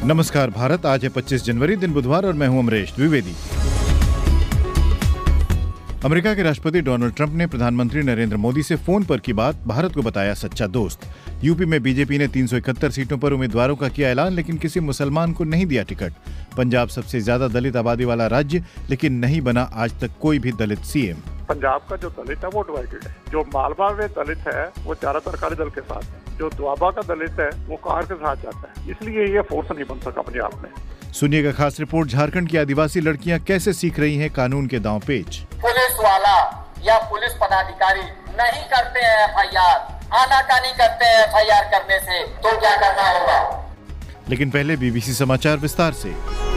नमस्कार भारत, आज है 25 जनवरी, दिन बुधवार और मैं हूं अमरीश द्विवेदी। अमेरिका के राष्ट्रपति डोनाल्ड ट्रंप ने प्रधानमंत्री नरेंद्र मोदी से फोन पर की बात, भारत को बताया सच्चा दोस्त। यूपी में बीजेपी ने 371 सीटों पर उम्मीदवारों का किया ऐलान, लेकिन किसी मुसलमान को नहीं दिया टिकट। पंजाब सबसे ज्यादा दलित आबादी वाला राज्य, लेकिन नहीं बना आज तक कोई भी दलित सीएम। पंजाब का जो दलित है वो डिवाइडेड है। जो मालवा में दलित है वो ज्यादातर अकाली दल के साथ है, जो दुआबा का दलित है वो कार के साथ जाता है, इसलिए ये फोर्स नहीं बन सका पंजाब में। सुनिएगा खास रिपोर्ट, झारखंड की आदिवासी लड़कियां कैसे सीख रही हैं कानून के दांव पेच। पुलिस वाला या पुलिस पदाधिकारी नहीं करते हैं एफआईआर, आनाकानी करते हैं एफआईआर करने से, तो क्या करना होगा। लेकिन पहले बीबीसी समाचार विस्तार से।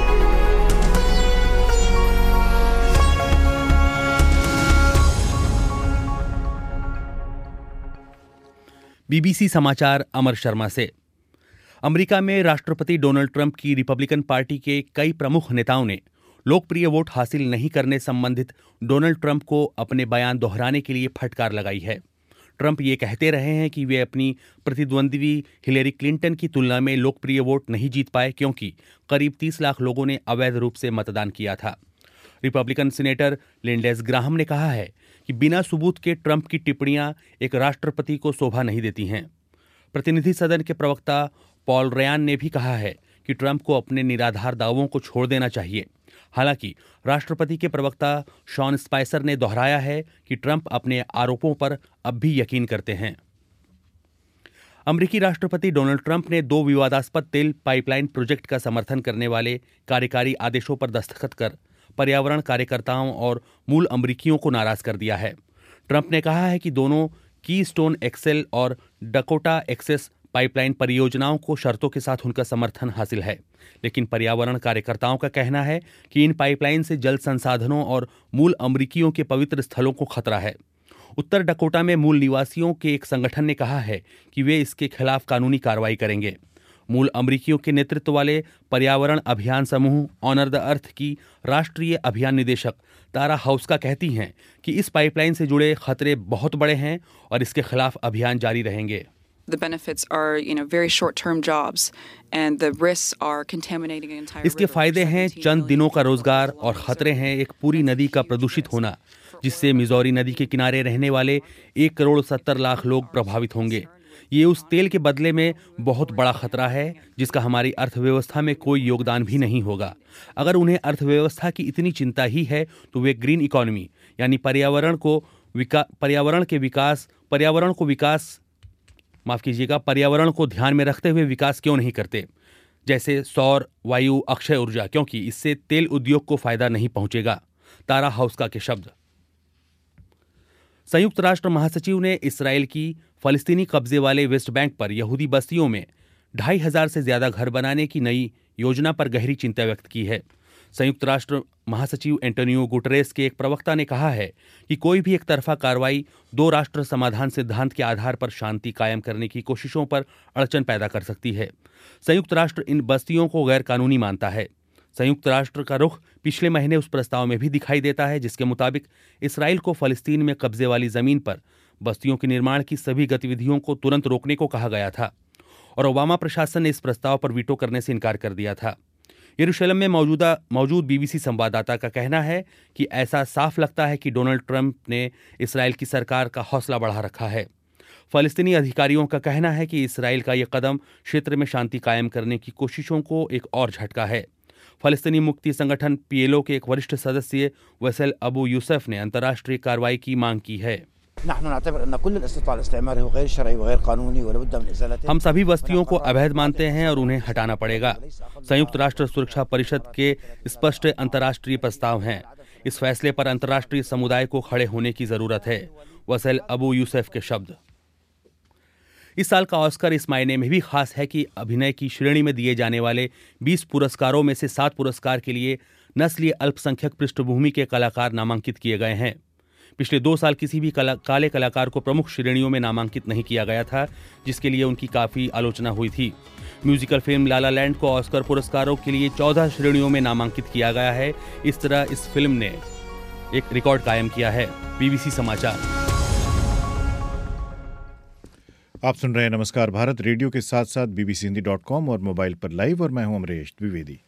बीबीसी समाचार अमर शर्मा से। अमेरिका में राष्ट्रपति डोनाल्ड ट्रंप की रिपब्लिकन पार्टी के कई प्रमुख नेताओं ने लोकप्रिय वोट हासिल नहीं करने संबंधित डोनाल्ड ट्रंप को अपने बयान दोहराने के लिए फटकार लगाई है। ट्रंप ये कहते रहे हैं कि वे अपनी प्रतिद्वंद्वी हिलेरी क्लिंटन की तुलना में लोकप्रिय वोट नहीं जीत पाए, क्योंकि करीब 30 लाख लोगों ने अवैध रूप से मतदान किया था। रिपब्लिकन सीनेटर लिंडेज ग्राहम ने कहा है कि बिना सबूत के ट्रंप की टिप्पणियां एक राष्ट्रपति को शोभा नहीं देती हैं। प्रतिनिधि सदन के प्रवक्ता पॉल रयान ने भी कहा है कि ट्रंप को अपने निराधार दावों को छोड़ देना चाहिए। हालांकि राष्ट्रपति के प्रवक्ता शॉन स्पाइसर ने दोहराया है कि ट्रंप अपने आरोपों पर अब भी यकीन करते हैं। अमेरिकी राष्ट्रपति डोनाल्ड ट्रंप ने 2 विवादास्पद तेल पाइपलाइन प्रोजेक्ट का समर्थन करने वाले कार्यकारी आदेशों पर दस्तखत कर पर्यावरण कार्यकर्ताओं और मूल अमेरिकियों को नाराज कर दिया है। ट्रंप ने कहा है कि दोनों कीस्टोन एक्सेल और डकोटा एक्सेस पाइपलाइन परियोजनाओं को शर्तों के साथ उनका समर्थन हासिल है, लेकिन पर्यावरण कार्यकर्ताओं का कहना है कि इन पाइपलाइन से जल संसाधनों और मूल अमेरिकियों के पवित्र स्थलों को खतरा है। उत्तर डकोटा में मूल निवासियों के एक संगठन ने कहा है कि वे इसके खिलाफ कानूनी कार्रवाई करेंगे। मूल अमेरिकियों के नेतृत्व वाले पर्यावरण अभियान समूह ऑनर द अर्थ की राष्ट्रीय अभियान निदेशक तारा हाउस्का कहती हैं कि इस पाइपलाइन से जुड़े खतरे बहुत बड़े हैं और इसके खिलाफ अभियान जारी रहेंगे। The benefits are, very short-term jobs, and the risks are contaminating an entire river. इसके फायदे हैं चंद दिनों का रोजगार और खतरे हैं एक पूरी नदी का प्रदूषित होना, जिससे मिजौरी नदी के किनारे रहने वाले 1,70,00,000 लोग प्रभावित होंगे। ये उस तेल के बदले में बहुत बड़ा खतरा है जिसका हमारी अर्थव्यवस्था में कोई योगदान भी नहीं होगा। अगर उन्हें अर्थव्यवस्था की इतनी चिंता ही है तो वे ग्रीन इकोनॉमी यानी पर्यावरण को ध्यान में रखते हुए विकास क्यों नहीं करते, जैसे सौर, वायु, अक्षय ऊर्जा, क्योंकि इससे तेल उद्योग को फायदा नहीं पहुंचेगा। तारा हाउस्का के शब्द। संयुक्त राष्ट्र महासचिव ने इसराइल की फलस्तीनी कब्जे वाले वेस्ट बैंक पर यहूदी बस्तियों में 2,500 से ज्यादा घर बनाने की नई योजना पर गहरी चिंता व्यक्त की है। संयुक्त राष्ट्र महासचिव एंटोनियो गुटरेस के एक प्रवक्ता ने कहा है कि कोई भी एक तरफा कार्रवाई 2 राष्ट्र समाधान सिद्धांत के आधार पर शांति कायम करने की कोशिशों पर अड़चन पैदा कर सकती है। संयुक्त राष्ट्र इन बस्तियों को गैर कानूनी मानता है। संयुक्त राष्ट्र का रुख पिछले महीने उस प्रस्ताव में भी दिखाई देता है जिसके मुताबिक इसराइल को फलस्तीन में कब्जे वाली जमीन पर बस्तियों के निर्माण की सभी गतिविधियों को तुरंत रोकने को कहा गया था, और ओबामा प्रशासन ने इस प्रस्ताव पर वीटो करने से इनकार कर दिया था। यरूशलेम में मौजूद बीबीसी संवाददाता का कहना है कि ऐसा साफ लगता है कि डोनाल्ड ट्रंप ने इसराइल की सरकार का हौसला बढ़ा रखा है। फलस्तीनी अधिकारियों का कहना है कि इसराइल का यह कदम क्षेत्र में शांति कायम करने की कोशिशों को एक और झटका है। फलस्तीनी मुक्ति संगठन PLO के एक वरिष्ठ सदस्य वसेल अबू यूसुफ ने अंतर्राष्ट्रीय कार्रवाई की मांग की है। हम सभी बस्तियों को अवैध मानते हैं और उन्हें हटाना पड़ेगा। संयुक्त राष्ट्र सुरक्षा परिषद के स्पष्ट अंतर्राष्ट्रीय प्रस्ताव हैं। इस फैसले पर अंतर्राष्ट्रीय समुदाय को खड़े होने की जरूरत है, वसेल अबू यूसुफ के शब्द। इस साल का ऑस्कर इस मायने में भी खास है कि अभिनय की श्रेणी में दिए जाने वाले 20 पुरस्कारों में से 7 पुरस्कार के लिए नस्लीय अल्पसंख्यक पृष्ठभूमि के कलाकार नामांकित किए गए हैं। पिछले 2 साल किसी भी काले कलाकार को प्रमुख श्रेणियों में नामांकित नहीं किया गया था, जिसके लिए उनकी काफ़ी आलोचना हुई थी। Musical film La La Land को ऑस्कर पुरस्कारों के लिए 14 श्रेणियों में नामांकित किया गया है। इस तरह इस फिल्म ने एक रिकॉर्ड कायम किया है। बीबीसी समाचार। आप सुन रहे हैं नमस्कार भारत रेडियो के साथ साथ bbchindy.com और मोबाइल पर लाइव, और मैं हूं अमरीश द्विवेदी।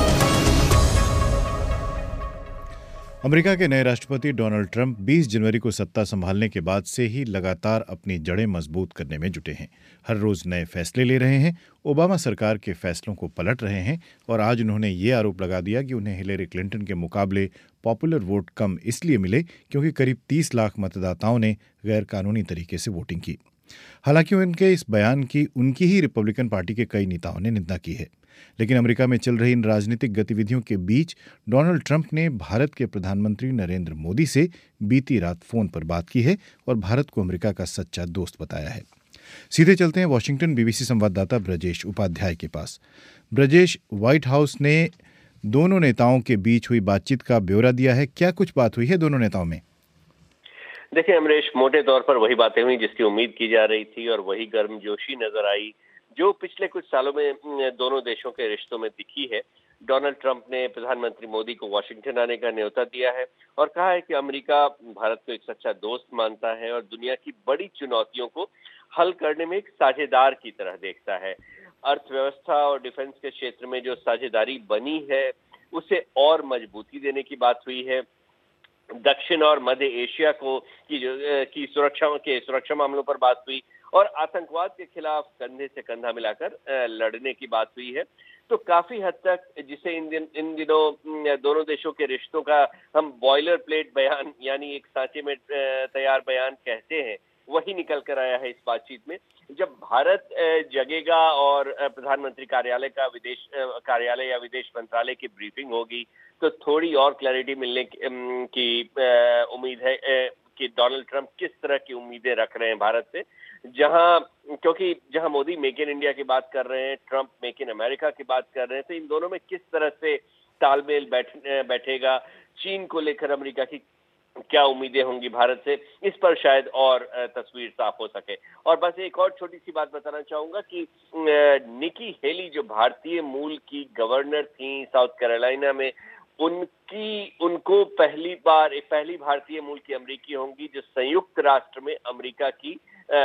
अमेरिका के नए राष्ट्रपति डोनाल्ड ट्रंप 20 जनवरी को सत्ता संभालने के बाद से ही लगातार अपनी जड़ें मजबूत करने में जुटे हैं। हर रोज नए फैसले ले रहे हैं, ओबामा सरकार के फैसलों को पलट रहे हैं, और आज उन्होंने ये आरोप लगा दिया कि उन्हें हिलेरी क्लिंटन के मुकाबले पॉपुलर वोट कम इसलिए मिले क्योंकि करीब 30 लाख मतदाताओं ने गैर कानूनी तरीके से वोटिंग की। हालांकि उनके इस बयान की उनकी ही रिपब्लिकन पार्टी के कई नेताओं ने निंदा की है। लेकिन अमेरिका में चल रही इन राजनीतिक गतिविधियों के बीच डोनाल्ड ट्रंप ने भारत के प्रधानमंत्री नरेंद्र मोदी से बीती रात फोन पर बात की है और भारत को अमेरिका का सच्चा दोस्त बताया है। सीधे चलते हैं वॉशिंगटन बीबीसी संवाददाता ब्रजेश उपाध्याय के पास। ब्रजेश, व्हाइट हाउस ने दोनों नेताओं के बीच हुई बातचीत का ब्यौरा दिया है। क्या कुछ बात हुई है दोनों नेताओं में? देखिए अमरीश, मोटे तौर पर वही बातें हुई जिसकी उम्मीद की जा रही थी और वही गर्मजोशी नजर आई जो पिछले कुछ सालों में दोनों देशों के रिश्तों में दिखी है। डोनाल्ड ट्रंप ने प्रधानमंत्री मोदी को वाशिंगटन आने का न्योता दिया है और कहा है कि अमेरिका भारत को एक सच्चा दोस्त मानता है और दुनिया की बड़ी चुनौतियों को हल करने में एक साझेदार की तरह देखता है। अर्थव्यवस्था और डिफेंस के क्षेत्र में जो साझेदारी बनी है उसे और मजबूती देने की बात हुई है। दक्षिण और मध्य एशिया की सुरक्षा मामलों पर बात हुई और आतंकवाद के खिलाफ कंधे से कंधा मिलाकर लड़ने की बात हुई है। तो काफी हद तक जिसे इन दिनों दोनों देशों के रिश्तों का हम बॉयलर प्लेट बयान यानी एक सांचे में तैयार बयान कहते हैं, वही निकल कर आया है इस बातचीत में। जब भारत जगेगा और प्रधानमंत्री कार्यालय या विदेश मंत्रालय की ब्रीफिंग होगी तो थोड़ी और क्लैरिटी मिलने की उम्मीद है कि डोनाल्ड ट्रंप किस तरह की उम्मीदें रख रहे हैं भारत से। क्योंकि जहां मोदी मेक इन इंडिया की बात कर रहे हैं, ट्रंप मेक इन अमेरिका की बात कर रहे हैं, तो इन दोनों में किस तरह से तालमेल बैठेगा, चीन को लेकर अमेरिका की क्या उम्मीदें होंगी भारत से, इस पर शायद और तस्वीर साफ हो सके। और बस एक और छोटी सी बात बताना चाहूंगा कि निकी हेली जो भारतीय मूल की गवर्नर थी साउथ कैरोलिना में, उनको पहली भारतीय मूल की अमेरिकी होंगी जो संयुक्त राष्ट्र में अमेरिका की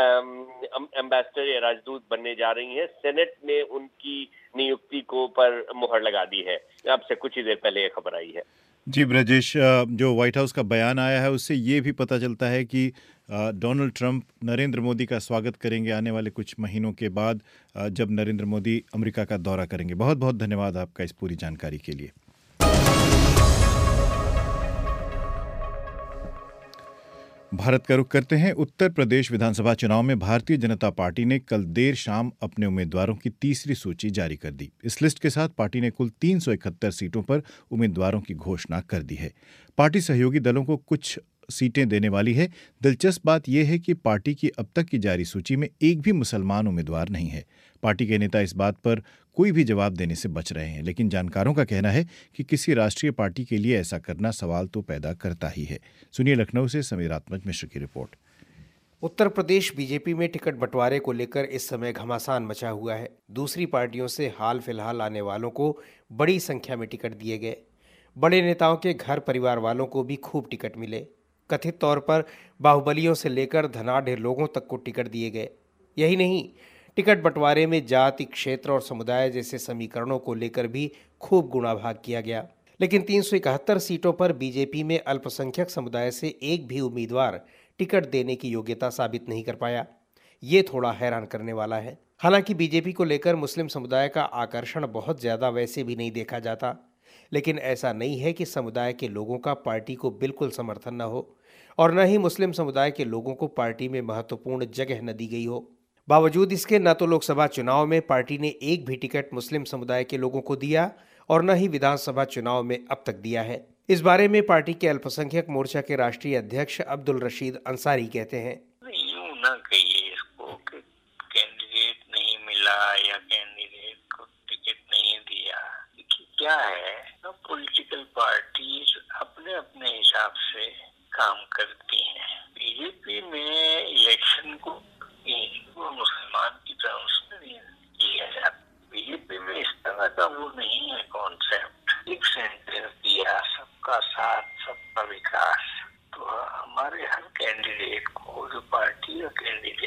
एम्बेसडर या राजदूत बनने जा रही हैं। सेनेट ने उनकी नियुक्ति को पर मुहर लगा दी है। अब से कुछ ही देर पहले ये खबर आई है। जी ब्रजेश, जो व्हाइट हाउस का बयान आया है उससे ये भी पता चलता है कि डोनाल्ड ट्रंप नरेंद्र मोदी का स्वागत करेंगे आने वाले कुछ महीनों के बाद, जब नरेंद्र मोदी अमेरिका का दौरा करेंगे। बहुत बहुत धन्यवाद आपका इस पूरी जानकारी के लिए। भारत का रुख करते हैं उत्तर प्रदेश विधानसभा चुनाव में भारतीय जनता पार्टी ने कल देर शाम अपने उम्मीदवारों की तीसरी सूची जारी कर दी। इस लिस्ट के साथ पार्टी ने कुल 371 सीटों पर उम्मीदवारों की घोषणा कर दी है। पार्टी सहयोगी दलों को कुछ सीटें देने वाली है। दिलचस्प बात यह है कि पार्टी की अब तक की जारी सूची में एक भी मुसलमान उम्मीदवार नहीं है। पार्टी के नेता इस बात पर कोई भी जवाब देने से बच रहे हैं, लेकिन जानकारों का कहना है कि किसी राष्ट्रीय पार्टी के लिए ऐसा करना सवाल तो पैदा करता ही है। सुनिए लखनऊ से समीरात्मज मिश्र की रिपोर्ट। उत्तर प्रदेश बीजेपी में टिकट बंटवारे को लेकर इस समय घमासान मचा हुआ है। दूसरी पार्टियों से हाल फिलहाल आने वालों को बड़ी संख्या में टिकट दिए गए। बड़े नेताओं के घर परिवार वालों को भी खूब टिकट मिले। कथित तौर पर बाहुबलियों से लेकर धनाढ़ लोगों तक को टिकट दिए गए। यही नहीं, टिकट बंटवारे में जाति, क्षेत्र और समुदाय जैसे समीकरणों को लेकर भी खूब गुणाभाग किया गया। लेकिन 371 सीटों पर बीजेपी में अल्पसंख्यक समुदाय से एक भी उम्मीदवार टिकट देने की योग्यता साबित नहीं कर पाया। ये थोड़ा हैरान करने वाला है। हालांकि बीजेपी को लेकर मुस्लिम समुदाय का आकर्षण बहुत ज्यादा वैसे भी नहीं देखा जाता, लेकिन ऐसा नहीं है कि समुदाय के लोगों का पार्टी को बिल्कुल समर्थन न हो और न ही मुस्लिम समुदाय के लोगों को पार्टी में महत्वपूर्ण जगह न दी गई हो। बावजूद इसके न तो लोकसभा चुनाव में पार्टी ने एक भी टिकट मुस्लिम समुदाय के लोगों को दिया और न ही विधानसभा चुनाव में अब तक दिया है। इस बारे में पार्टी के अल्पसंख्यक मोर्चा के राष्ट्रीय अध्यक्ष अब्दुल रशीद अंसारी कहते हैं, यूं ना कहिए इसको कि कैंडिडेट नहीं मिला या कैंडिडेट को टिकट नहीं दिया। क्या है, पॉलिटिकल पार्टीज अपने अपने हिसाब से काम करती हैं। बीजेपी में इलेक्शन को मुसलमान की टर्म्स में किया जाता। बीजेपी में इस तरह का वो नहीं है कॉन्सेप्ट। एक सेंटेंस दिया, सबका साथ सबका विकास। तो हमारे हर कैंडिडेट को, जो पार्टी का कैंडिडेट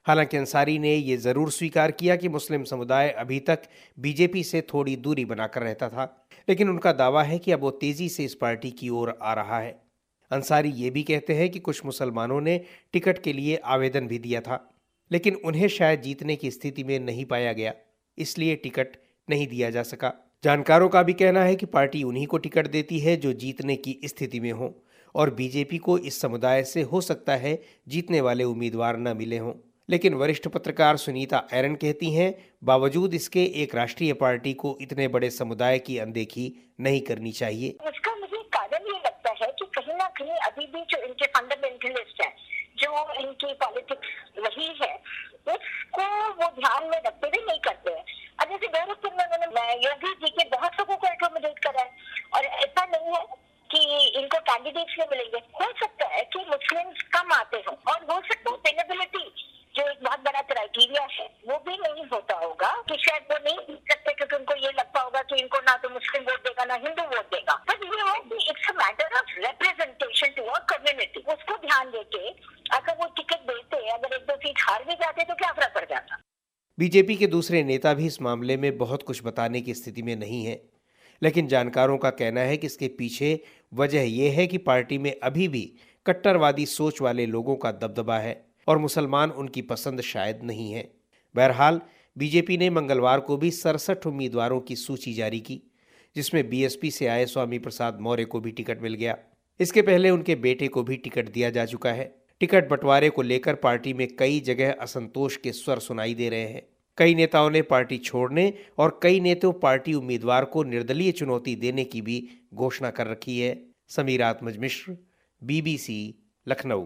हालांकि अंसारी ने ये जरूर स्वीकार किया कि मुस्लिम समुदाय अभी तक बीजेपी से थोड़ी दूरी बनाकर रहता था, लेकिन उनका दावा है कि अब वो तेजी से इस पार्टी की ओर आ रहा है। अंसारी ये भी कहते हैं कि कुछ मुसलमानों ने टिकट के लिए आवेदन भी दिया था, लेकिन उन्हें शायद जीतने की स्थिति में नहीं पाया गया, इसलिए टिकट नहीं दिया जा सका। जानकारों का भी कहना है कि पार्टी उन्हीं को टिकट देती है जो जीतने की स्थिति में हो, और बीजेपी को इस समुदाय से हो सकता है जीतने वाले उम्मीदवार न मिले हों। लेकिन वरिष्ठ पत्रकार सुनीता एरन कहती हैं, बावजूद इसके एक राष्ट्रीय पार्टी को इतने बड़े समुदाय की अनदेखी नहीं करनी चाहिए। इसका मुझे कारण ये लगता है कि कहीं ना कहीं अभी भी जो इनके फंडामेंटलिस्ट हैं, जो इनकी पॉलिटिक्स वही है, उसको वो ध्यान में रखते हुए नहीं करते हैं। अब जैसे गोरखपुर में उन्होंने योगी जी के बहुत लोगों को एकोमोडेट करा है, और ऐसा नहीं है कि इनको कैंडिडेट्स नहीं मिलेंगे। हो सकता है कि मुस्लिम्स कम आते हो, और हो सकता है पेनेबिलिटी जो एक बहुत बड़ा क्राइटेरिया है वो भी नहीं होता होगा, कि शायद वो नहीं जीत सकते क्योंकि उनको ये लगता होगा कि इनको ना तो मुस्लिम वोट देगा ना हिंदू वोट देगा। बट ये है कि it's a matter of representation to a community, उसको ध्यान देके अगर वो टिकट देते, अगर एक दो सीट हार भी जाते तो क्या फर्क पड़ जाता। बीजेपी के दूसरे नेता भी इस मामले में बहुत कुछ बताने की स्थिति में नहीं है, लेकिन जानकारों का कहना है कि इसके पीछे वजह यह है कि पार्टी में अभी भी कट्टरवादी सोच वाले लोगों का दबदबा है और मुसलमान उनकी पसंद शायद नहीं है। बहरहाल बीजेपी ने मंगलवार को भी 67 उम्मीदवारों की सूची जारी की, जिसमें बीएसपी से आए स्वामी प्रसाद मौर्य को भी टिकट मिल गया। इसके पहले उनके बेटे को भी टिकट दिया जा चुका है। टिकट बंटवारे को लेकर पार्टी में कई जगह असंतोष के स्वर सुनाई दे रहे हैं। कई नेताओं ने पार्टी छोड़ने और कई नेताओं पार्टी उम्मीदवार को निर्दलीय चुनौती देने की भी घोषणा कर रखी है। समीर आत्मज मिश्र, बीबीसी, लखनऊ।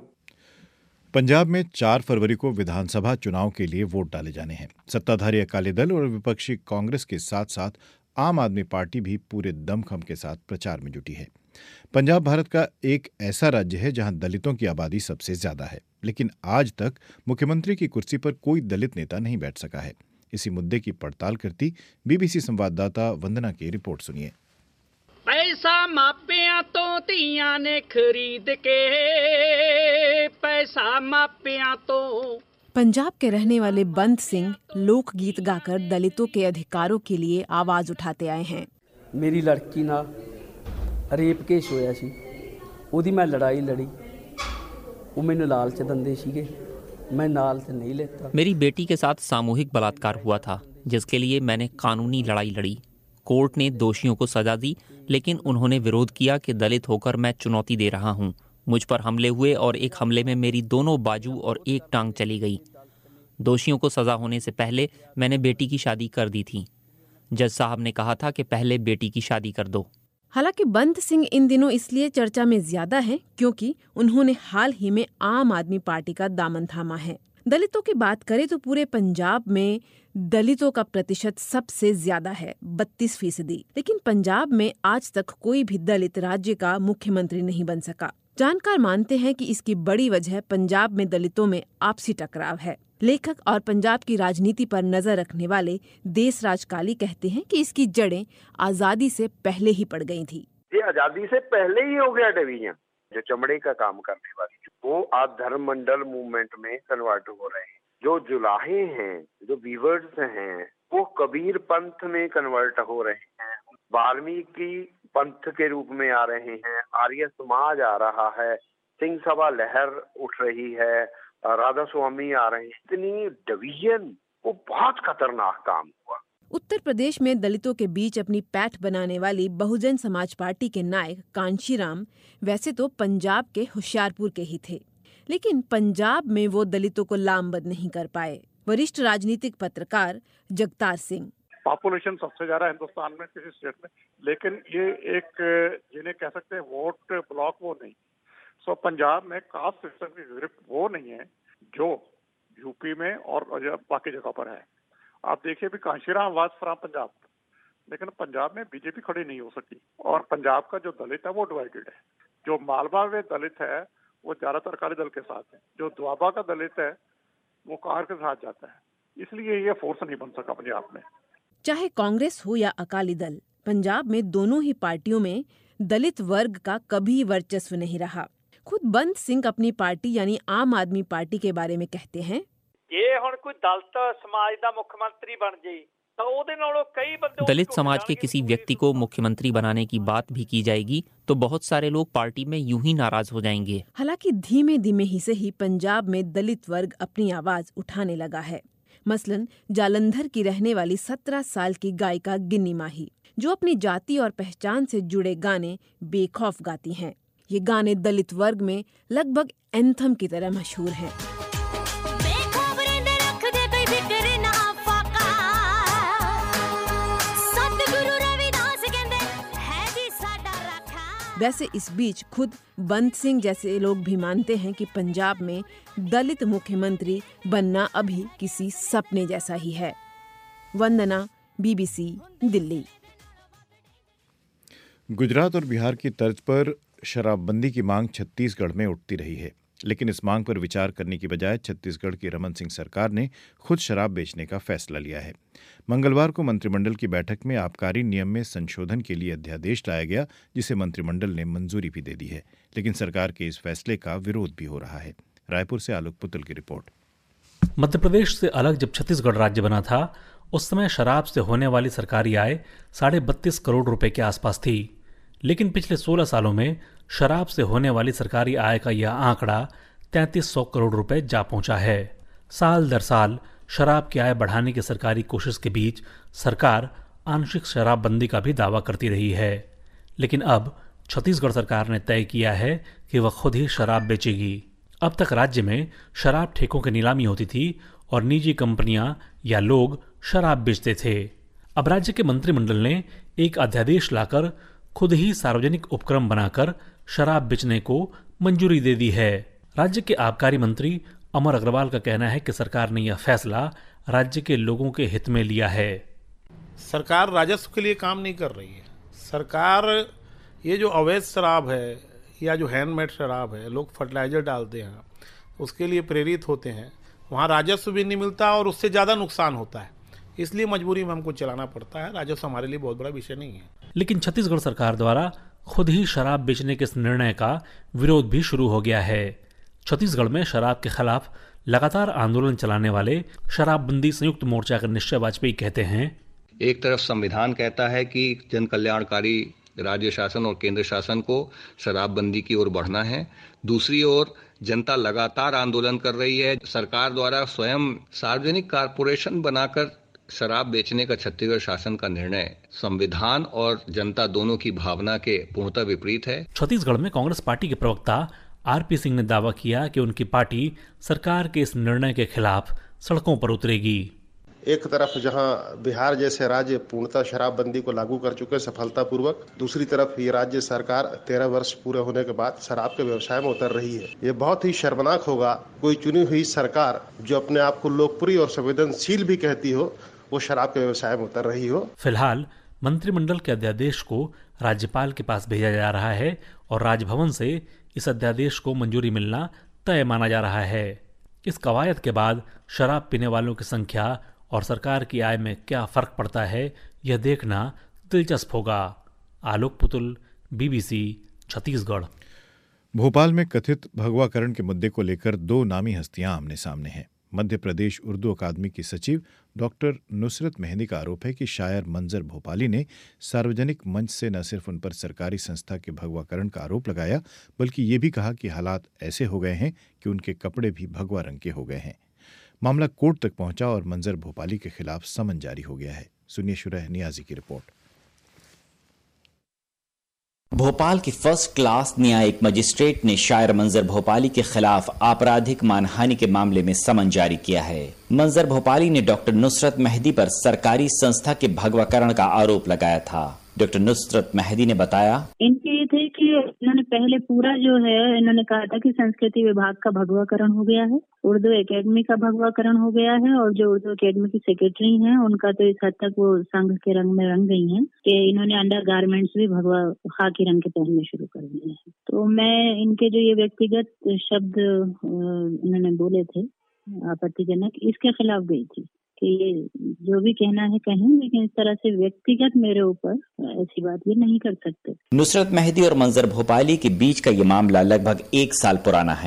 पंजाब में 4 फरवरी को विधानसभा चुनाव के लिए वोट डाले जाने हैं। सत्ताधारी अकाली दल और विपक्षी कांग्रेस के साथ साथ आम आदमी पार्टी भी पूरे दमखम के साथ प्रचार में जुटी है। पंजाब भारत का एक ऐसा राज्य है जहां दलितों की आबादी सबसे ज्यादा है, लेकिन आज तक मुख्यमंत्री की कुर्सी पर कोई दलित नेता नहीं बैठ सका है। इसी मुद्दे की पड़ताल करती बीबीसी संवाददाता वंदना की रिपोर्ट सुनिए। पैसा मापिया तो धीयां ने खरीद के, पैसा मापिया तो। पंजाब के रहने वाले बंद सिंह लोकगीत गाकर दलितों के अधिकारों के लिए आवाज उठाते आए हैं। मेरी लड़की ना रेप केस होया सी, ओदी मैं लड़ाई लड़ी, वो मैनू लालच दंदे सीगे, मैं नाल ते नहीं लेता। मेरी बेटी के साथ सामूहिक बलात्कार हुआ था, जिसके लिए मैंने कानूनी लड़ाई लड़ी। कोर्ट ने दोषियों को सजा दी, लेकिन उन्होंने विरोध किया कि दलित होकर मैं चुनौती दे रहा हूं। मुझ पर हमले हुए और एक हमले में मेरी दोनों बाजू और एक टांग चली गई। दोषियों को सजा होने से पहले मैंने बेटी की शादी कर दी थी। जज साहब ने कहा था कि पहले बेटी की शादी कर दो। हालांकि बंद सिंह इन दिनों इसलिए चर्चा में ज्यादा हैं क्योंकि उन्होंने हाल ही में आम आदमी पार्टी का दामन थामा है। दलितों की बात करें तो पूरे पंजाब में दलितों का प्रतिशत सबसे ज्यादा है, 32%। लेकिन पंजाब में आज तक कोई भी दलित राज्य का मुख्यमंत्री नहीं बन सका। जानकार मानते हैं कि इसकी बड़ी वजह पंजाब में दलितों में आपसी टकराव है। लेखक और पंजाब की राजनीति पर नजर रखने वाले देसराज काली कहते हैं कि इसकी जड़ें आजादी से पहले ही पड़ गई थी। ये आजादी से पहले ही हो गया डिवीजन। जो चमड़े का काम करने वाले वो आज धर्म मंडल मूवमेंट में कन्वर्ट हो रहे हैं। जो जुलाहे हैं, जो वीवर्स हैं, वो कबीर पंथ में कन्वर्ट हो रहे हैं, वाल्मीकि पंथ के रूप में आ रहे हैं, आर्य समाज आ रहा है, सिंह सभा लहर उठ रही है, राधा स्वामी आ रहे हैं। इतनी डिवीजन, वो बहुत खतरनाक काम हुआ। उत्तर प्रदेश में दलितों के बीच अपनी पैठ बनाने वाली बहुजन समाज पार्टी के नायक कांशीराम वैसे तो पंजाब के होशियारपुर के ही थे, लेकिन पंजाब में वो दलितों को लामबंद नहीं कर पाए। वरिष्ठ राजनीतिक पत्रकार जगतार सिंह। पॉपुलेशन सबसे ज्यादा हिंदुस्तान में किसी स्टेट में, लेकिन ये एक जिन्हें कह सकते हैं वोट ब्लॉक वो नहीं। सो पंजाब में कास्ट सिस्टम की ग्रिप वो नहीं है जो यूपी में और बाकी जगह पर है। आप देखिए भी कांशीराम वाज फ्रॉम पंजाब, लेकिन पंजाब में बीजेपी खड़ी नहीं हो सकी। और पंजाब का जो दलित है वो डिवाइडेड है। जो मालवा में दलित है वो ज्यादातर अकाली दल के साथ है, जो दोआबा का दलित है वो कार के साथ जाता है। इसलिए ये फोर्स नहीं बन सका पंजाब में। चाहे कांग्रेस हो या अकाली दल, पंजाब में दोनों ही पार्टियों में दलित वर्ग का कभी वर्चस्व नहीं रहा। खुद बंद सिंह अपनी पार्टी यानी आम आदमी पार्टी के बारे में कहते हैं, ये ਹੁਣ ਕੋਈ ਦਲਿਤ ਸਮਾਜ ਦਾ ਮੁੱਖ ਮੰਤਰੀ ਬਣ ਜੇ ਤਾਂ ਉਹਦੇ ਨਾਲੋਂ ਕਈ ਬੰਦੇ दलित समाज के किसी व्यक्ति को मुख्यमंत्री बनाने की बात भी की जाएगी तो बहुत सारे लोग पार्टी में यूं ही नाराज हो जाएंगे। हालांकि धीमे धीमे ही से ही पंजाब में दलित वर्ग अपनी आवाज उठाने लगा है। मसलन जालंधर की रहने वाली 17 साल की गायिका गिन्नी माही, जो अपनी जाति और पहचान से जुड़े गाने बेखौफ गाती हैं। ये गाने दलित वर्ग में लगभग एंथम की तरह मशहूर हैं। वैसे इस बीच खुद बंत सिंह जैसे लोग भी मानते हैं कि पंजाब में दलित मुख्यमंत्री बनना अभी किसी सपने जैसा ही है। वंदना, BBC, दिल्ली। गुजरात और बिहार की तर्ज पर शराबबंदी की मांग छत्तीसगढ़ में उठती रही है, लेकिन इस मांग पर विचार करने की बजाय छत्तीसगढ़ की रमन सिंह सरकार ने खुद शराब बेचने का फैसला लिया है। मंगलवार को मंत्रिमंडल की बैठक में आबकारी नियम में संशोधन के लिए अध्यादेश लाया गया, जिसे मंत्रिमंडल ने मंजूरी भी दे दी है, लेकिन सरकार के इस फैसले का विरोध भी हो रहा है। रायपुर से आलोक पुतल की रिपोर्ट। मध्य प्रदेश से अलग जब छत्तीसगढ़ राज्य बना था, उस समय शराब से होने वाली सरकारी आय 32.5 करोड़ रुपए के आसपास थी, लेकिन पिछले 16 सालों में शराब से होने वाली सरकारी आय का यह आंकड़ा 3300 करोड़ रुपए जा पहुंचा है। साल दर साल शराब की आय बढ़ाने की सरकारी कोशिश के बीच सरकार आंशिक शराबबंदी का भी दावा करती रही है, लेकिन अब छत्तीसगढ़ सरकार ने तय किया है कि वह खुद ही शराब बेचेगी। अब तक राज्य में शराब ठेकों की नीलामी होती थी और निजी कंपनियां या लोग शराब बेचते थे। अब राज्य के मंत्रिमंडल ने एक अध्यादेश लाकर खुद ही सार्वजनिक उपक्रम बनाकर शराब बेचने को मंजूरी दे दी है। राज्य के आबकारी मंत्री अमर अग्रवाल का कहना है कि सरकार ने यह फैसला राज्य के लोगों के हित में लिया है। सरकार राजस्व के लिए काम नहीं कर रही है। सरकार ये जो अवैध शराब है या जो हैंडमेड शराब है, लोग फर्टिलाइजर डालते हैं, उसके लिए प्रेरित होते हैं, वहाँ राजस्व भी नहीं मिलता और उससे ज़्यादा नुकसान होता है, इसलिए मजबूरी में हमको चलाना पड़ता है। राजस्व हमारे लिए बहुत बड़ा विषय नहीं है। लेकिन छत्तीसगढ़ सरकार द्वारा खुद ही शराब बेचने के इस निर्णय का विरोध भी शुरू हो गया है। छत्तीसगढ़ में शराब के खिलाफ लगातार आंदोलन चलाने वाले शराबबंदी संयुक्त मोर्चा के निश्चय वाजपेयी कहते हैं, एक तरफ संविधान कहता है कि जन कल्याणकारी राज्य शासन और केंद्र शासन को शराबबंदी की ओर बढ़ना है, दूसरी ओर जनता लगातार आंदोलन कर रही है। सरकार द्वारा स्वयं सार्वजनिक कारपोरेशन बनाकर शराब बेचने का छत्तीसगढ़ शासन का निर्णय संविधान और जनता दोनों की भावना के पूर्णतः विपरीत है। छत्तीसगढ़ में कांग्रेस पार्टी के प्रवक्ता आरपी सिंह ने दावा किया कि उनकी पार्टी सरकार के इस निर्णय के खिलाफ सड़कों पर उतरेगी। एक तरफ जहां बिहार जैसे राज्य पूर्णतः शराबबंदी को लागू कर चुके सफलतापूर्वक, दूसरी तरफ ये राज्य सरकार 13 वर्ष पूरे होने के बाद शराब के व्यवसाय में उतर रही है। ये बहुत ही शर्मनाक होगा कोई चुनी हुई सरकार जो अपने आप को लोकप्रिय और संवेदनशील भी कहती हो, वो शराब के व्यवसाय में उतर रही हो। फिलहाल मंत्रिमंडल के अध्यादेश को राज्यपाल के पास भेजा जा रहा है और राजभवन से इस अध्यादेश को मंजूरी मिलना तय माना जा रहा है। इस कवायद के बाद शराब पीने वालों की संख्या और सरकार की आय में क्या फर्क पड़ता है, यह देखना दिलचस्प होगा। आलोक पुतुल, BBC, छत्तीसगढ़। भोपाल में कथित भगवाकरण के मुद्दे को लेकर दो नामी हस्तियां आमने सामने हैं। मध्य प्रदेश उर्दू अकादमी की सचिव डॉक्टर नुसरत मेहंदी का आरोप है कि शायर मंजर भोपाली ने सार्वजनिक मंच से न सिर्फ उन पर सरकारी संस्था के भगवाकरण का आरोप लगाया, बल्कि ये भी कहा कि हालात ऐसे हो गए हैं कि उनके कपड़े भी भगवा रंग के हो गए हैं। मामला कोर्ट तक पहुंचा और मंजर भोपाली के खिलाफ समन जारी हो गया है। सुनिए शुरह नियाजी की रिपोर्ट। भोपाल की फर्स्ट क्लास न्यायिक मजिस्ट्रेट ने शायर मंजर भोपाली के खिलाफ आपराधिक मानहानि के मामले में समन जारी किया है। मंजर भोपाली ने डॉक्टर नुसरत मेहंदी पर सरकारी संस्था के भगवाकरण का आरोप लगाया था। डॉक्टर नुसरत मेहंदी ने बताया, इनके ये थे कि इन्होंने पहले पूरा जो है इन्होंने कहा था कि संस्कृति विभाग का भगवाकरण हो गया है, उर्दू एकेडमी का भगवाकरण हो गया है, और जो उर्दू एकेडमी की सेक्रेटरी हैं उनका तो इस हद तक वो संघ के रंग में रंग गई हैं कि इन्होंने अंडर गारमेंट्स भी भगवा खाकी रंग के पहनने शुरू कर दिए हैं। तो मैं इनके जो ये व्यक्तिगत शब्द इन्होंने बोले थे आपत्तिजनक, इसके खिलाफ गई थी कि जो भी कहना है कहें, लेकिन इस तरह से व्यक्तिगत मेरे ऊपर ऐसी बात ये नहीं कर सकते। नुसरत मेहंदी और मंजर भोपाली के बीच का ये मामला लगभग 1 साल पुराना है।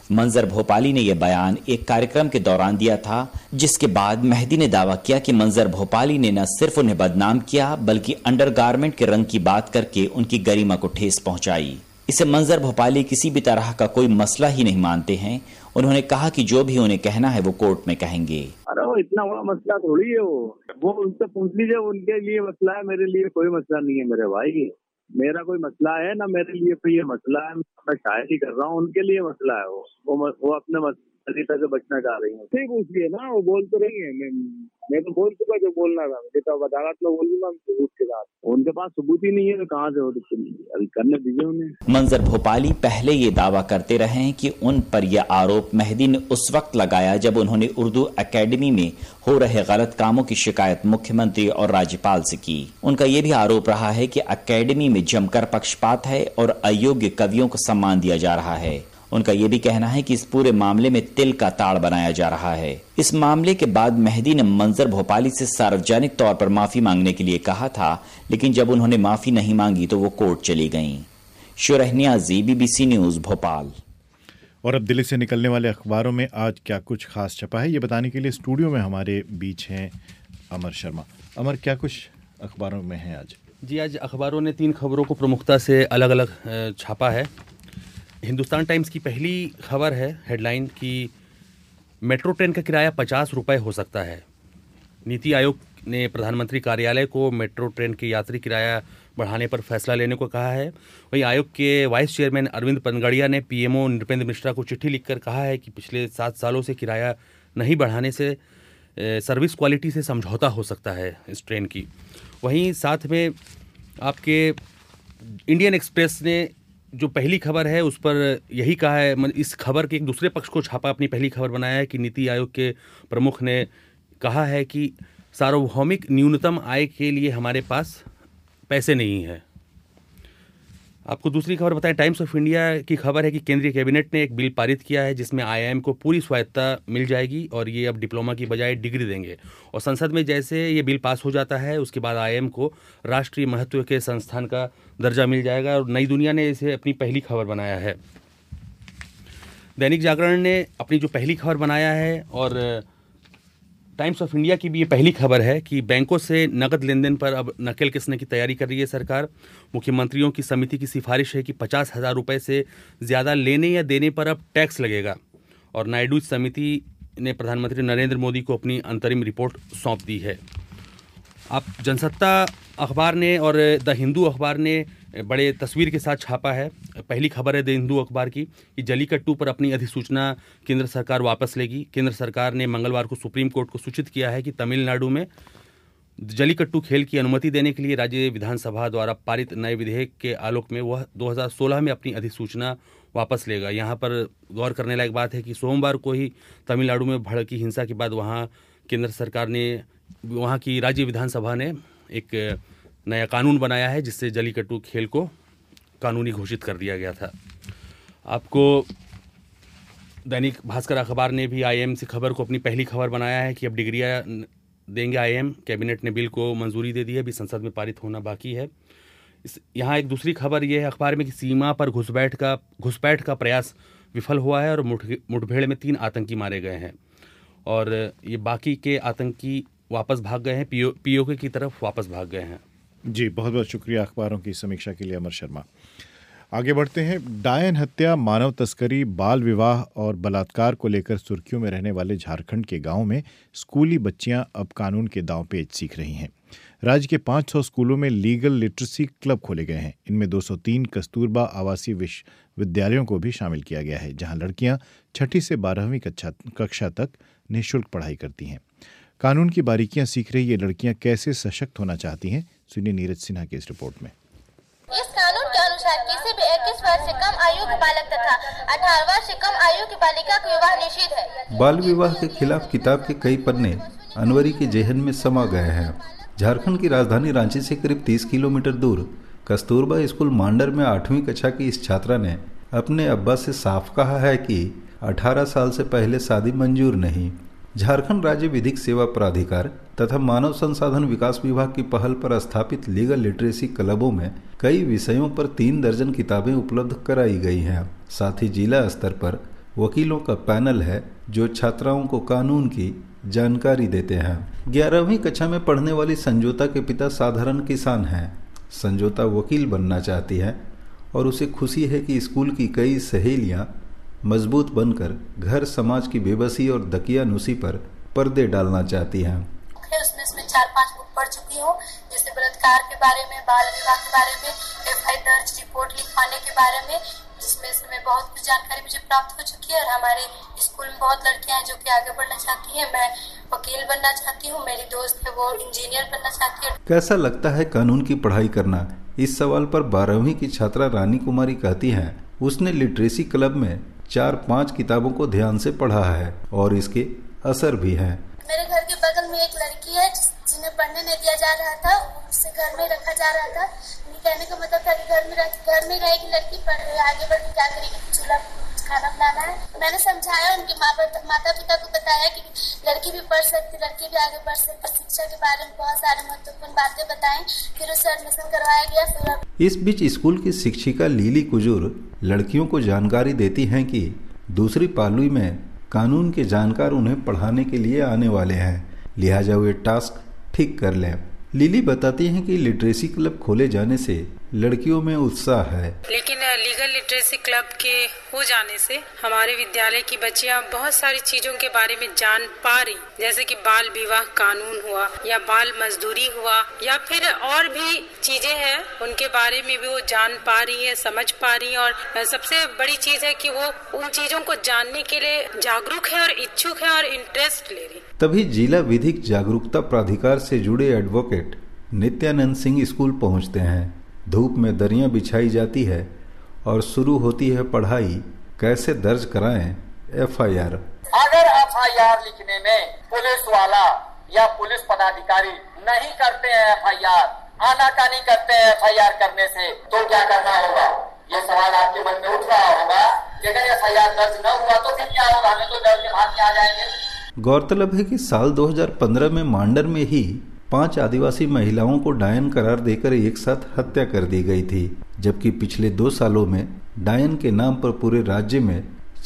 मंजर भोपाली ने यह बयान एक कार्यक्रम के दौरान दिया था, जिसके बाद मेहदी ने दावा किया कि मंजर भोपाली ने न सिर्फ उन्हें बदनाम किया बल्कि अंडरगारमेंट के रंग की बात करके उनकी गरिमा को ठेस पहुंचाई। इसे मंजर भोपाली किसी भी तरह का कोई मसला ही नहीं मानते हैं। उन्होंने कहा कि जो भी उन्हें कहना है वो कोर्ट में कहेंगे। अरे वो इतना बड़ा मसला थोड़ी है, वो उनसे पूछ लीजिए, उनके लिए मसला है, मेरे लिए कोई मसला नहीं है मेरे भाई। मेरा कोई मसला है ना मेरे लिए कोई ये मसला है, मैं शायरी कर रहा हूँ, उनके लिए मसला है। वो अपने मसले से बचना चाह रही है। ठीक पूछिए ना, वो बोल तो रही है। मैं तो बोल चुका जो बोलना था, मुझे तो वजारत में बोल दूंगा सबूत के साथ। उनके पास सबूत ही नहीं है तो कहाँ से हो, अभी करने दीजिए उन्हें। मंजर भोपाली पहले ये दावा करते रहे हैं कि उन पर यह आरोप मेहदी ने उस वक्त लगाया जब उन्होंने उर्दू एकेडमी में हो रहे गलत कामों की शिकायत मुख्यमंत्री और राज्यपाल से की। उनका ये भी आरोप रहा है कि एकेडमी में जमकर पक्षपात है और अयोग्य कवियों को सम्मान दिया जा रहा है। उनका ये भी कहना है कि इस पूरे मामले में तिल का ताड़ बनाया जा रहा है। इस मामले के बाद मेहदी ने मंजर भोपाली से सार्वजनिक तौर पर माफी मांगने के लिए कहा था, लेकिन जब उन्होंने माफी नहीं मांगी तो वो कोर्ट चली गईं। Shuriah Niazi, BBC news, Bhopal. और अब दिल्ली से निकलने वाले अखबारों में आज क्या कुछ खास छपा है, ये बताने के लिए स्टूडियो में हमारे बीच हैं अमर शर्मा। अमर, क्या कुछ अखबारों में है आज? जी, आज अखबारों ने 3 खबरों को प्रमुखता से अलग अलग छापा है। हिंदुस्तान टाइम्स की पहली खबर है हेडलाइन की, मेट्रो ट्रेन का किराया 50 रुपये हो सकता है। नीति आयोग ने प्रधानमंत्री कार्यालय को मेट्रो ट्रेन के यात्री किराया बढ़ाने पर फैसला लेने को कहा है। वहीं आयोग के वाइस चेयरमैन अरविंद पनगड़िया ने पीएमओ नृपेंद्र मिश्रा को चिट्ठी लिखकर कहा है कि पिछले 7 सालों से किराया नहीं बढ़ाने से सर्विस क्वालिटी से समझौता हो सकता है इस ट्रेन की। वहीं साथ में आपके इंडियन एक्सप्रेस ने जो पहली खबर है उस पर यही कहा है, इस खबर के एक दूसरे पक्ष को छापा अपनी पहली खबर बनाया है कि नीति आयोग के प्रमुख ने कहा है कि सार्वभौमिक न्यूनतम आय के लिए हमारे पास पैसे नहीं है। आपको दूसरी खबर बताएं, टाइम्स ऑफ इंडिया की खबर है कि केंद्रीय कैबिनेट ने एक बिल पारित किया है जिसमें IIM को पूरी स्वायत्तता मिल जाएगी और ये अब डिप्लोमा की बजाय डिग्री देंगे। और संसद में जैसे ये बिल पास हो जाता है उसके बाद IIM को राष्ट्रीय महत्व के संस्थान का दर्जा मिल जाएगा। और नई दुनिया ने इसे अपनी पहली खबर बनाया है। दैनिक जागरण ने अपनी जो पहली खबर बनाया है और टाइम्स ऑफ इंडिया की भी ये पहली खबर है कि बैंकों से नकद लेन देन पर अब नकेल कसने की तैयारी कर रही है सरकार। मुख्यमंत्रियों की समिति की सिफारिश है कि 50,000 रुपये से ज़्यादा लेने या देने पर अब टैक्स लगेगा। और नायडू समिति ने प्रधानमंत्री नरेंद्र मोदी को अपनी अंतरिम रिपोर्ट सौंप दी है। आप जनसत्ता अखबार ने और द हिंदू अखबार ने बड़े तस्वीर के साथ छापा है। पहली खबर है द हिंदू अखबार की कि जलीकट्टू पर अपनी अधिसूचना केंद्र सरकार वापस लेगी। केंद्र सरकार ने मंगलवार को सुप्रीम कोर्ट को सूचित किया है कि तमिलनाडु में जलीकट्टू खेल की अनुमति देने के लिए राज्य विधानसभा द्वारा पारित नए विधेयक के आलोक में वह 2016 में अपनी अधिसूचना वापस लेगा। यहाँ पर गौर करने लायक बात है कि सोमवार को ही तमिलनाडु में भड़की हिंसा के बाद वहाँ केंद्र सरकार ने, वहाँ की राज्य विधानसभा ने एक नया कानून बनाया है जिससे जलीकट्टू खेल को कानूनी घोषित कर दिया गया था। आपको दैनिक भास्कर अखबार ने भी IIM से खबर को अपनी पहली खबर बनाया है कि अब डिग्रियां देंगे IIM। कैबिनेट ने बिल को मंजूरी दे दी है, अभी संसद में पारित होना बाकी है। यहाँ एक दूसरी खबर यह है अखबार में कि सीमा पर घुसपैठ का प्रयास विफल हुआ है और मुठभेड़ में 3 आतंकी मारे गए हैं और ये बाकी के आतंकी वापस भाग गए हैं, POK की तरफ वापस भाग गए हैं। जी, बहुत बहुत शुक्रिया अखबारों की समीक्षा के लिए अमर शर्मा। आगे बढ़ते हैं। डायन हत्या, मानव तस्करी, बाल विवाह और बलात्कार को लेकर सुर्खियों में रहने वाले झारखंड के गांव में स्कूली बच्चियां अब कानून के दांवपेच सीख रही हैं। राज्य के 500 स्कूलों में लीगल लिटरेसी क्लब खोले गए हैं। इनमें 203 कस्तूरबा आवासीय विश्वविद्यालयों को भी शामिल किया गया है, जहां लड़कियां 6ठी से 12वीं कक्षा तक निःशुल्क पढ़ाई करती हैं। कानून की बारीकियां सीख रही ये लड़कियां कैसे सशक्त होना चाहती हैं, सुनिए नीरज सिन्हा की इस रिपोर्ट में। इस कानून के अनुसार किसी भी 21 वर्ष से कम आयु के बालक तथा 18 वर्ष से कम आयु की बालिका का विवाह निषिद्ध है। बाल विवाह के खिलाफ किताब के कई पन्ने अनवरी के जेहन में समा गए हैं। झारखंड की राजधानी रांची से करीब 30 किलोमीटर दूर कस्तूरबा स्कूल मांडर में 8वीं कक्षा की इस छात्रा ने अपने अब्बा से साफ कहा है कि 18 साल से पहले शादी मंजूर नहीं। झारखंड राज्य विधिक सेवा प्राधिकार तथा मानव संसाधन विकास विभाग की पहल पर स्थापित लीगल लिटरेसी क्लबों में कई विषयों पर 3 दर्जन किताबें उपलब्ध कराई गई हैं। साथ ही जिला स्तर पर वकीलों का पैनल है जो छात्राओं को कानून की जानकारी देते हैं। 11वीं कक्षा में पढ़ने वाली संजोता के पिता साधारण किसान हैं। संजोता वकील बनना चाहती है और उसे खुशी है कि स्कूल की कई सहेलियां मजबूत बनकर घर समाज की बेबसी और दकियानुसी पर पर्दे डालना चाहती हैं। उसमें 4-5 बुक पढ़ चुकी हूँ, जैसे बलात्कार के बारे में, बाल विवाह के बारे में, एफआईआर दर्ज रिपोर्ट लिखवाने के बारे में, जिसमें इसमें बहुत कुछ जानकारी मुझे प्राप्त हो चुकी है। और हमारे स्कूल में बहुत लड़कियां हैं जो कि आगे बढ़ना चाहती हैं। मैं वकील बनना चाहती हूँ, मेरी दोस्त है वो इंजीनियर बनना चाहती है। कैसा लगता है कानून की पढ़ाई करना? इस सवाल पर 12वीं की छात्रा रानी कुमारी कहती हैं, उसने लिटरेसी क्लब में 4-5 किताबों को ध्यान से पढ़ा है और इसके असर भी हैं। मेरे घर के बगल में एक लड़की है जिन्हें पढ़ने नहीं दिया जा रहा था, उसे घर में रखा जा रहा था। कहने का मतलब था कि घर में रहेगी लड़की, पर आगे बढ़ के क्या करेगी, चूल्हा खाना बनाना है। मैंने समझाया, उनके माता पिता को बताया कि लड़की भी पढ़ सकती, लड़की भी आगे बढ़ सकती। शिक्षा के बारे में बहुत सारे महत्वपूर्ण बातें बताएं, फिर उसे एडमिशन करवाया गया। इस बीच स्कूल की शिक्षिका लीली कुजूर लड़कियों को जानकारी देती हैं कि दूसरी पाली में कानून के जानकार उन्हें पढ़ाने के लिए आने वाले हैं, लिहाजा वे टास्क ठीक कर लें। लिली बताती हैं कि लिटरेसी क्लब खोले जाने से लड़कियों में उत्साह है, लेकिन लीगल लिटरेसी क्लब के हो जाने से हमारे विद्यालय की बच्चियां बहुत सारी चीजों के बारे में जान पा रही, जैसे कि बाल विवाह कानून हुआ या बाल मजदूरी हुआ या फिर और भी चीजें हैं, उनके बारे में भी वो जान पा रही है, समझ पा रही है। और सबसे बड़ी चीज है कि वो उन चीजों को जानने के लिए जागरूक है और इच्छुक है और इंटरेस्ट ले रही। तभी जिला विधिक जागरूकता प्राधिकार से जुड़े एडवोकेट नित्यानंद सिंह स्कूल पहुंचते हैं। धूप में दरियां बिछाई जाती है और शुरू होती है पढ़ाई, कैसे दर्ज कराएं एफआईआर। अगर एफआईआर लिखने में पुलिस वाला या पुलिस पदाधिकारी नहीं करते हैं एफआईआर, आनाकानी करते हैं एफआईआर करने से, तो क्या करना होगा? ये सवाल आपके मन में उठ रहा होगा कि अगर एफआईआर दर्ज न हुआ तो फिर क्या होगा? हमें तो डर के भाग के आ जाएंगे। गौरतलब है कि साल 2015 में मांडर में ही 5 आदिवासी महिलाओं को डायन करार देकर एक साथ हत्या कर दी गई थी, जबकि पिछले 2 सालों में डायन के नाम पर पूरे राज्य में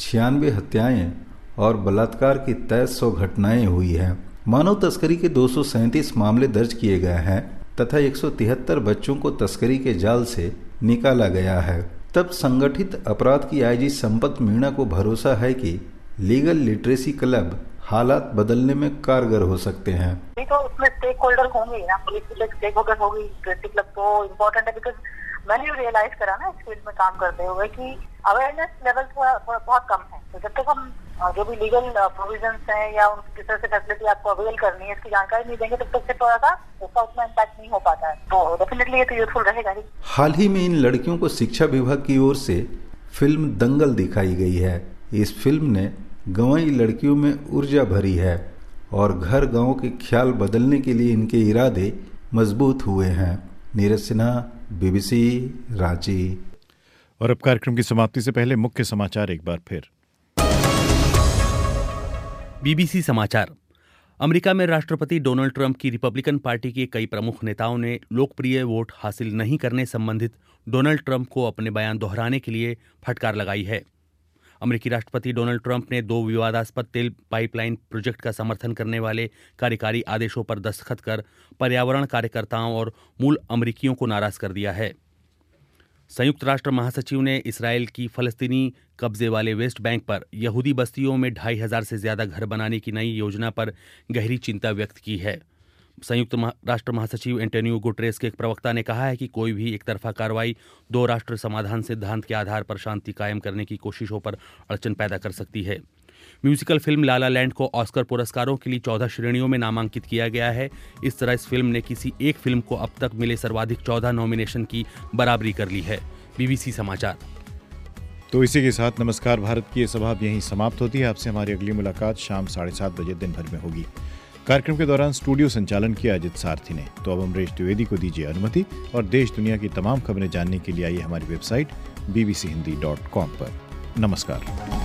96 हत्याएं और बलात्कार की 2300 घटनाएं हुई हैं। मानव तस्करी के 237 मामले दर्ज किए गए हैं तथा 173 बच्चों को तस्करी के जाल से निकाला गया है। तब संगठित अपराध की आईजी संपत मीणा को भरोसा है कि लीगल लिटरेसी क्लब हालात बदलने में कारगर हो सकते हैं। तो उसमें स्टेक होल्डर होंगे ना, पुलिस की स्टेक होल्डर होगी, लिटरेसी क्लब तो इम्पोर्टेंट है। बिकॉज मैंने भी रियलाइज करा ना इस फील्ड में काम करते हुए कि अवेयरनेस लेवल थोड़ा बहुत कम है। तो जब तक हम जो भी लीगल प्रोविजंस हैं या किस तरह से फैसिलिटी आपको अवेल करनी है इसकी जानकारी नहीं देंगे, तब तक से थोड़ा सा उसका उतना इम्पैक्ट नहीं हो पाता है। तो डेफिनेटली ये तो यूजफुल रहेगा ही। हाल ही में इन लड़कियों को शिक्षा विभाग की ओर से फिल्म दंगल दिखाई गई है। इस फिल्म ने गंवाई लड़कियों में ऊर्जा भरी है और घर गांव के ख्याल बदलने के लिए इनके इरादे मजबूत हुए हैं। नीरज सिन्हा, बीबीसी, रांची। और अब कार्यक्रम की समाप्ति से पहले मुख्य समाचार एक बार फिर। बीबीसी समाचार। अमेरिका में राष्ट्रपति डोनाल्ड ट्रंप की रिपब्लिकन पार्टी के कई प्रमुख नेताओं ने लोकप्रिय वोट हासिल नहीं करने संबंधित डोनाल्ड ट्रंप को अपने बयान दोहराने के लिए फटकार लगाई है। अमेरिकी राष्ट्रपति डोनाल्ड ट्रंप ने 2 विवादास्पद तेल पाइपलाइन प्रोजेक्ट का समर्थन करने वाले कार्यकारी आदेशों पर दस्तखत कर पर्यावरण कार्यकर्ताओं और मूल अमेरिकियों को नाराज कर दिया है। संयुक्त राष्ट्र महासचिव ने इसराइल की फलस्तीनी कब्जे वाले वेस्ट बैंक पर यहूदी बस्तियों में 2500 से ज्यादा घर बनाने की नई योजना पर गहरी चिंता व्यक्त की है। संयुक्त राष्ट्र महासचिव एंटोनियो गुटेरेस के एक प्रवक्ता ने कहा है कि कोई भी एक तरफा कार्रवाई 2 राष्ट्र समाधान सिद्धांत के आधार पर शांति कायम करने की कोशिशों पर अड़चन पैदा कर सकती है। Musical film La La Land को ऑस्कर पुरस्कारों के लिए 14 श्रेणियों में नामांकित किया गया है। इस तरह इस फिल्म ने किसी एक फिल्म को अब तक मिले सर्वाधिक 14 नॉमिनेशन की बराबरी कर ली है। बीबीसी समाचार। तो इसी के साथ नमस्कार भारत की ये सभा यहीं समाप्त होती है। आपसे हमारी अगली मुलाकात शाम 7:30 बजे दिन भर में होगी। कार्यक्रम के दौरान स्टूडियो संचालन किया अजित सारथी ने। तो अब अमरीश द्विवेदी को दीजिए अनुमति और देश दुनिया की तमाम खबरें जानने के लिए आइए हमारी वेबसाइट bbchindi.com पर। नमस्कार।